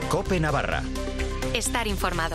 COPE Navarra. Estar informado.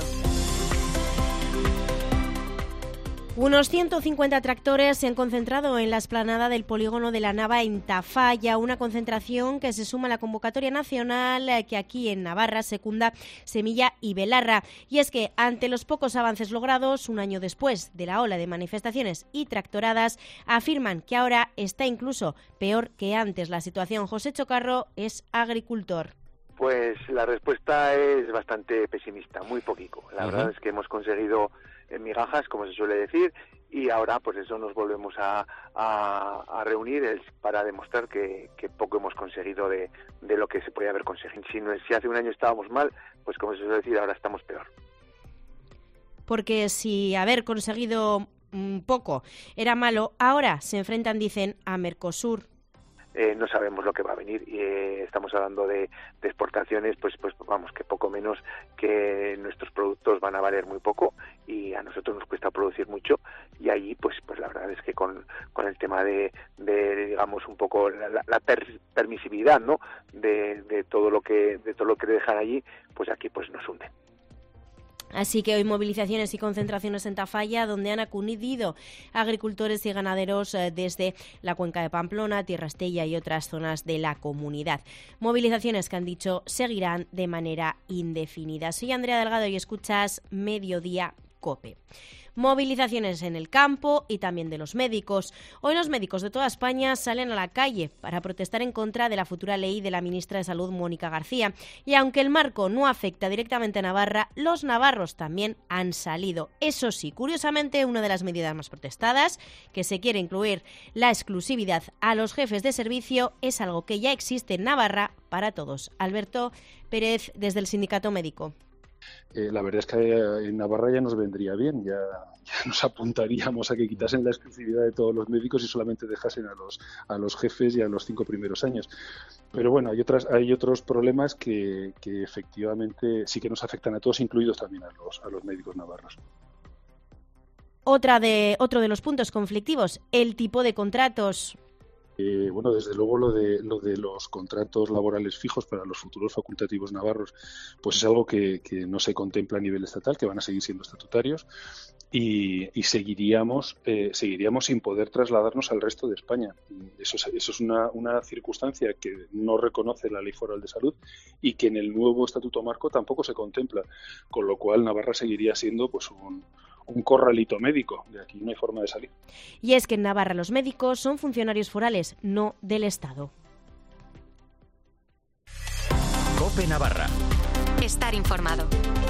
Unos 150 tractores se han concentrado en la explanada del polígono de la Nava en Tafalla, una concentración que se suma a la convocatoria nacional que aquí en Navarra secunda Semilla y Belarra. Y es que ante los pocos avances logrados, un año después de la ola de manifestaciones y tractoradas, afirman que ahora está incluso peor que antes la situación. José Chocarro es agricultor. Pues la respuesta es bastante pesimista, muy poquito. La verdad es que hemos conseguido migajas, como se suele decir, y ahora pues eso nos volvemos a reunir para demostrar que poco hemos conseguido de lo que se podía haber conseguido. Si hace un año estábamos mal, pues como se suele decir, ahora estamos peor. Porque si haber conseguido poco era malo, ahora se enfrentan, dicen, a Mercosur. No sabemos lo que va a venir y estamos hablando de exportaciones, pues vamos, que poco menos que nuestros productos van a valer muy poco y a nosotros nos cuesta producir mucho, y allí pues la verdad es que con el tema de digamos un poco la permisividad, ¿no? de todo lo que dejan allí, pues aquí pues nos hunden. Así que hoy movilizaciones y concentraciones en Tafalla, donde han acudido agricultores y ganaderos desde la cuenca de Pamplona, Tierra Estella y otras zonas de la comunidad. Movilizaciones que han dicho seguirán de manera indefinida. Soy Andrea Delgado y escuchas Mediodía COPE. Movilizaciones en el campo y también de los médicos. Hoy los médicos de toda España salen a la calle para protestar en contra de la futura ley de la ministra de Salud, Mónica García. Y aunque el marco no afecta directamente a Navarra, los navarros también han salido. Eso sí, curiosamente, una de las medidas más protestadas, que se quiere incluir la exclusividad a los jefes de servicio, es algo que ya existe en Navarra para todos. Alberto Pérez, desde el Sindicato Médico. La verdad es que en Navarra ya nos vendría bien, ya nos apuntaríamos a que quitasen la exclusividad de todos los médicos y solamente dejasen a los jefes y a los 5 primeros años. Pero bueno, hay otros problemas que efectivamente sí que nos afectan a todos, incluidos también a los médicos navarros. Otro de los puntos conflictivos, el tipo de contratos. Bueno, desde luego lo de los contratos laborales fijos para los futuros facultativos navarros, pues es algo que no se contempla a nivel estatal, que van a seguir siendo estatutarios y seguiríamos sin poder trasladarnos al resto de España. Eso es una circunstancia que no reconoce la Ley Foral de Salud y que en el nuevo Estatuto Marco tampoco se contempla, con lo cual Navarra seguiría siendo pues un corralito médico, de aquí no hay forma de salir. Y es que en Navarra los médicos son funcionarios forales, no del Estado. COPE Navarra. Estar informado.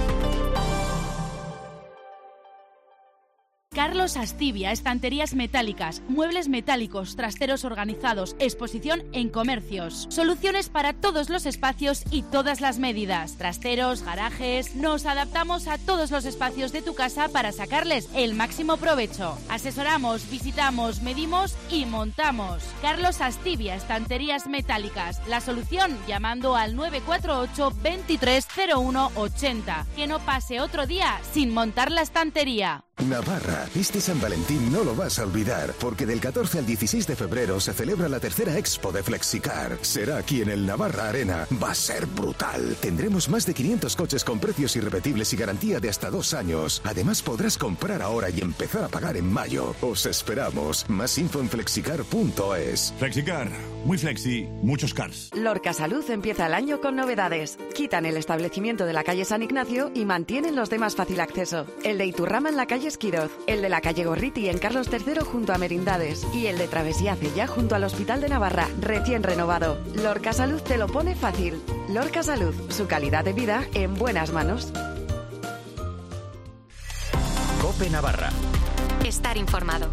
Carlos Astivia, estanterías metálicas, muebles metálicos, trasteros organizados, exposición en comercios. Soluciones para todos los espacios y todas las medidas. Trasteros, garajes. Nos adaptamos a todos los espacios de tu casa para sacarles el máximo provecho. Asesoramos, visitamos, medimos y montamos. Carlos Astivia, estanterías metálicas. La solución llamando al 948 23 01 80. Que no pase otro día sin montar la estantería. Navarra, este San Valentín no lo vas a olvidar, porque del 14 al 16 de febrero se celebra la tercera Expo de Flexicar. Será aquí en el Navarra Arena. Va a ser brutal. Tendremos más de 500 coches con precios irrepetibles y garantía de hasta 2 años. Además podrás comprar ahora y empezar a pagar en mayo. Os esperamos. Más info en flexicar.es. Flexicar. Muy flexi, muchos cars. Lorca Salud empieza el año con novedades. Quitan el establecimiento de la calle San Ignacio y mantienen los de más fácil acceso. El de Iturrama en la calle Esquiroz, el de la calle Gorriti en Carlos III junto a Merindades y el de Travesía Cella junto al Hospital de Navarra, recién renovado. Lorca Salud te lo pone fácil. Lorca Salud, su calidad de vida en buenas manos. COPE Navarra. Estar informado.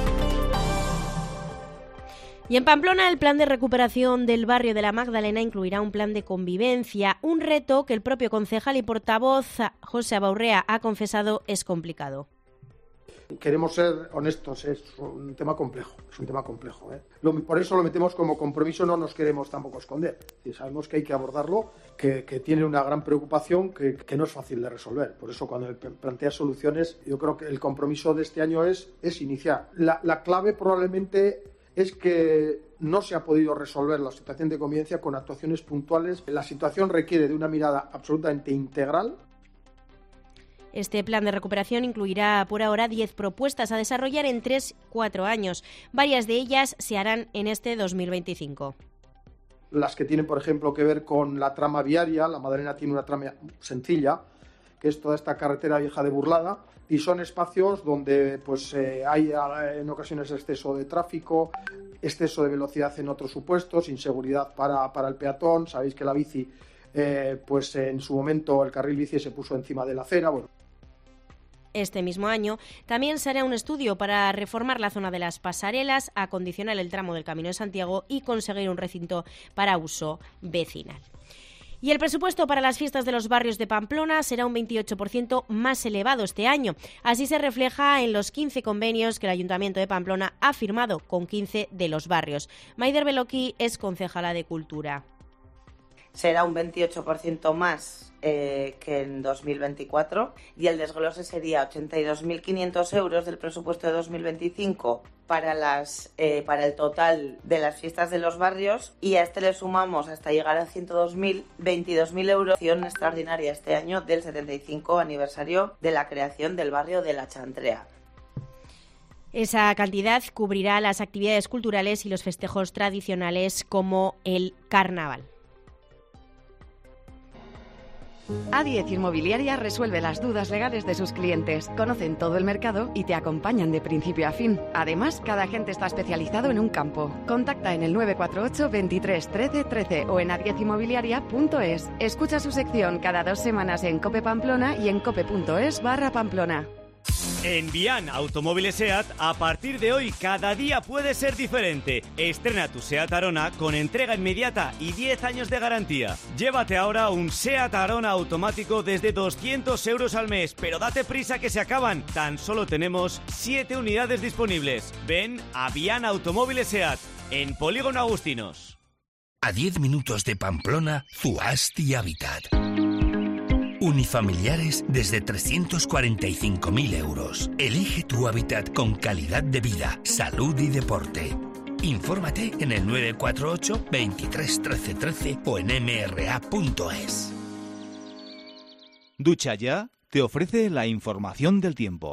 Y en Pamplona el plan de recuperación del barrio de la Magdalena incluirá un plan de convivencia, un reto que el propio concejal y portavoz José Abaurrea ha confesado es complicado. Queremos ser honestos, es un tema complejo, Por eso lo metemos como compromiso, no nos queremos tampoco esconder. Sabemos que hay que abordarlo, que tiene una gran preocupación que no es fácil de resolver. Por eso cuando plantea soluciones, yo creo que el compromiso de este año es iniciar. La clave probablemente es que no se ha podido resolver la situación de convivencia con actuaciones puntuales. La situación requiere de una mirada absolutamente integral. Este plan de recuperación incluirá por ahora 10 propuestas a desarrollar en 3-4 años. Varias de ellas se harán en este 2025. Las que tienen, por ejemplo, que ver con la trama viaria. La Madalena tiene una trama sencilla, que es toda esta carretera vieja de Burlada, y son espacios donde pues hay en ocasiones exceso de tráfico, exceso de velocidad en otros supuestos, inseguridad para el peatón. Sabéis que la bici, pues en su momento el carril bici se puso encima de la acera. Bueno. Este mismo año también se hará un estudio para reformar la zona de las pasarelas, acondicionar el tramo del Camino de Santiago y conseguir un recinto para uso vecinal. Y el presupuesto para las fiestas de los barrios de Pamplona será un 28% más elevado este año. Así se refleja en los 15 convenios que el Ayuntamiento de Pamplona ha firmado con 15 de los barrios. Maider Beloki es concejala de Cultura. Será un 28% más que en 2024 y el desglose sería 82.500 euros del presupuesto de 2025 para el total de las fiestas de los barrios, y a este le sumamos hasta llegar a 102.000, 22.000 euros extraordinaria este año del 75 aniversario de la creación del barrio de La Chantrea. Esa cantidad cubrirá las actividades culturales y los festejos tradicionales como el carnaval. A10 Inmobiliaria resuelve las dudas legales de sus clientes. Conocen todo el mercado y te acompañan de principio a fin. Además, cada agente está especializado en un campo. Contacta en el 948 23 13 13 o en a10inmobiliaria.es. Escucha su sección cada 2 semanas en COPE Pamplona y en cope.es/Pamplona. En Bian Automóviles SEAT, a partir de hoy, cada día puede ser diferente. Estrena tu SEAT Arona con entrega inmediata y 10 años de garantía. Llévate ahora un SEAT Arona automático desde 200 euros al mes, pero date prisa que se acaban. Tan solo tenemos 7 unidades disponibles. Ven a Bian Automóviles SEAT, en Polígono Agustinos. A 10 minutos de Pamplona, Zuasti Habitat. Unifamiliares desde 345.000 euros. Elige tu hábitat con calidad de vida, salud y deporte. Infórmate en el 948 23 13 13 o en mra.es. Ducha Ya te ofrece la información del tiempo.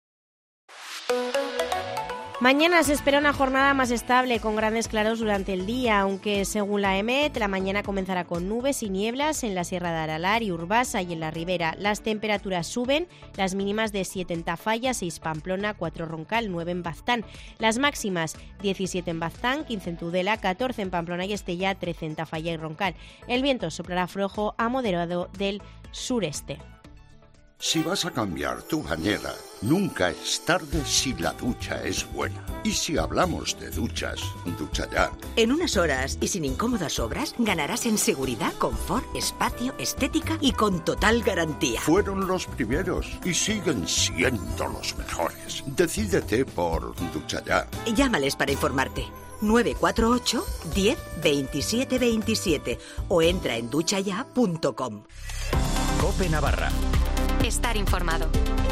Mañana se espera una jornada más estable con grandes claros durante el día, aunque según la EMET la mañana comenzará con nubes y nieblas en la Sierra de Aralar y Urbasa y en la Ribera. Las temperaturas suben, las mínimas de 7 en Tafalla, 6 Pamplona, 4 Roncal, 9 en Baztán. Las máximas 17 en Baztán, 15 en Tudela, 14 en Pamplona y Estella, 13 en Tafalla y Roncal. El viento soplará flojo a moderado del sureste. Si vas a cambiar tu bañera, nunca es tarde si la ducha es buena. Y si hablamos de duchas, Ducha Ya. En unas horas y sin incómodas obras, ganarás en seguridad, confort, espacio, estética y con total garantía. Fueron los primeros y siguen siendo los mejores. Decídete por Ducha Ya. Llámales para informarte. 948 10 27 27 o entra en duchaya.com. COPE Navarra. Estar informado.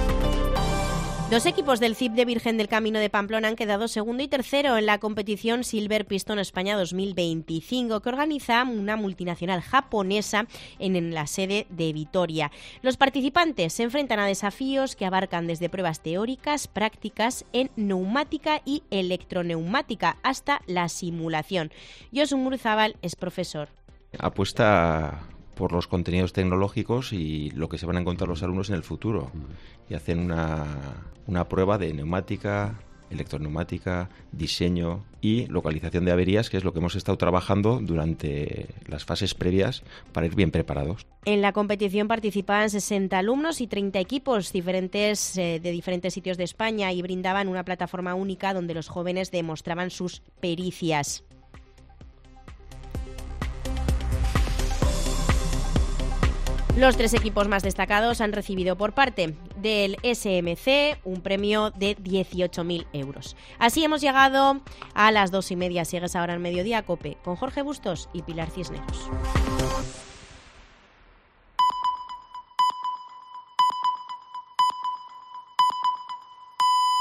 2 equipos del CIP de Virgen del Camino de Pamplona han quedado segundo y tercero en la competición Silver Piston España 2025 que organiza una multinacional japonesa en la sede de Vitoria. Los participantes se enfrentan a desafíos que abarcan desde pruebas teóricas, prácticas en neumática y electroneumática hasta la simulación. Josu Muruzábal es profesor. Apuesta por los contenidos tecnológicos y lo que se van a encontrar los alumnos en el futuro. Y hacen una prueba de neumática, electroneumática, diseño y localización de averías, que es lo que hemos estado trabajando durante las fases previas para ir bien preparados. En la competición participaban 60 alumnos y 30 equipos de diferentes sitios de España y brindaban una plataforma única donde los jóvenes demostraban sus pericias. Los 3 equipos más destacados han recibido por parte del SMC un premio de 18.000 euros. Así hemos llegado a las 2:30. Sigues ahora en Mediodía COPE con Jorge Bustos y Pilar Cisneros.